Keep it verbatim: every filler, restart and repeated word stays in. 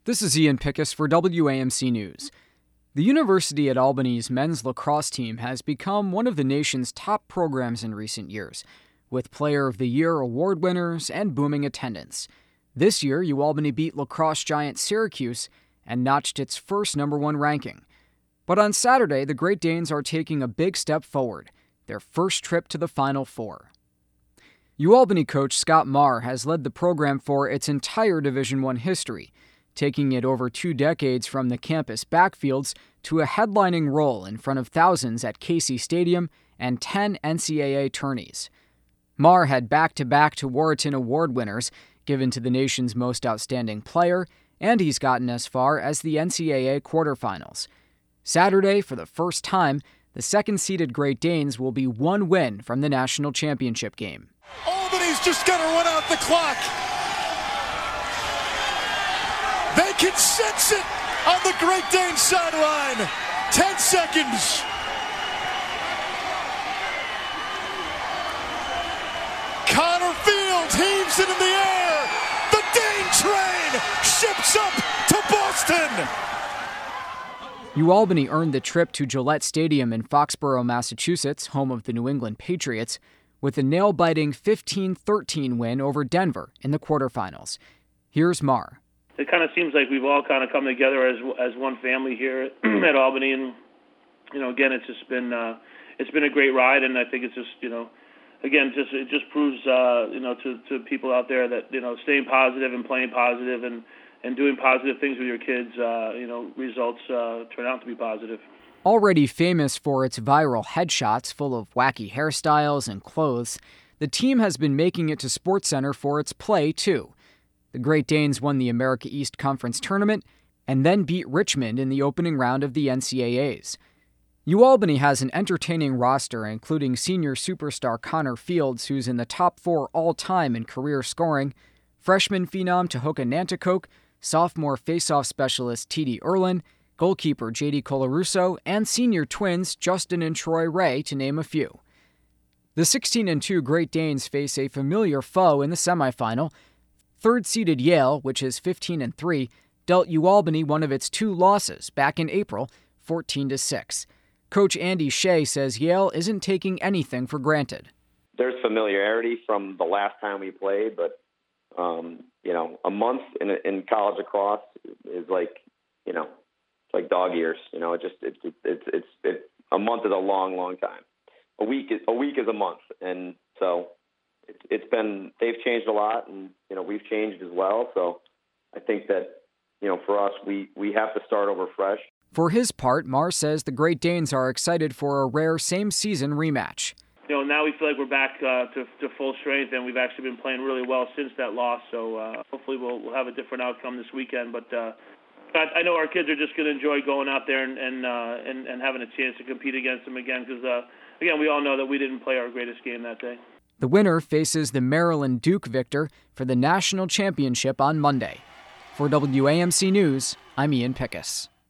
This is Ian Pickus for W A M C News. The University at Albany's men's lacrosse team has become one of the nation's top programs in recent years, with Player of the Year award winners and booming attendance. This year, UAlbany beat lacrosse giant Syracuse and notched its first number one ranking. But on Saturday, the Great Danes are taking a big step forward, their first trip to the Final Four. UAlbany coach Scott Marr has led the program for its entire Division I history, taking it over two decades from the campus backfields to a headlining role in front of thousands at Casey Stadium and ten N C double A tourneys. Marr had back-to-back Tewaaraton Award winners given to the nation's most outstanding player, and he's gotten as far as the N C double A quarterfinals. Saturday, for the first time, the second-seeded Great Danes will be one win from the national championship game. Albany's just going to run out the clock. They can sense it on the Great Danes sideline. Ten seconds. Connor Fields heaves it in the air. The Dane train ships up to Boston. UAlbany earned the trip to Gillette Stadium in Foxborough, Massachusetts, home of the New England Patriots, with a nail-biting fifteen thirteen win over Denver in the quarterfinals. Here's Marr. It kind of seems like we've all kind of come together as as one family here at Albany, and you know, again, it's just been uh, it's been a great ride, and I think it's just you know, again, just it just proves uh, you know to, to people out there that you know staying positive and playing positive and, and doing positive things with your kids, uh, you know, results uh, turn out to be positive. Already famous for its viral headshots full of wacky hairstyles and clothes, the team has been making it to SportsCenter for its play too. The Great Danes won the America East Conference Tournament and then beat Richmond in the opening round of the N C double A's. UAlbany has an entertaining roster, including senior superstar Connor Fields, who's in the top four all-time in career scoring, freshman phenom Tehoka Nanticoke, sophomore faceoff specialist T D Erlin, goalkeeper J D Colarusso, and senior twins Justin and Troy Ray, to name a few. The sixteen and two Great Danes face a familiar foe in the semifinal. Third-seeded Yale, which is fifteen and three, dealt UAlbany one of its two losses back in April, fourteen to six. Coach Andy Shea says Yale isn't taking anything for granted. There's familiarity from the last time we played, but um, you know, a month in in college lacrosse is like, you know, it's like dog years. You know, it just it's it's it's, it's it, a month is a long, long time. A week is a week is a month, and so. It's, it's been, they've changed a lot, and, you know, we've changed as well. So I think that, you know, for us, we, we have to start over fresh. For his part, Marr says the Great Danes are excited for a rare same-season rematch. You know, now we feel like we're back uh, to, to full strength, and we've actually been playing really well since that loss. So uh, hopefully we'll, we'll have a different outcome this weekend. But uh, I, I know our kids are just going to enjoy going out there and and, uh, and and having a chance to compete against them again, because, uh, again, we all know that we didn't play our greatest game that day. The winner faces the Maryland Duke victor for the national championship on Monday. For W A M C News, I'm Ian Pickus.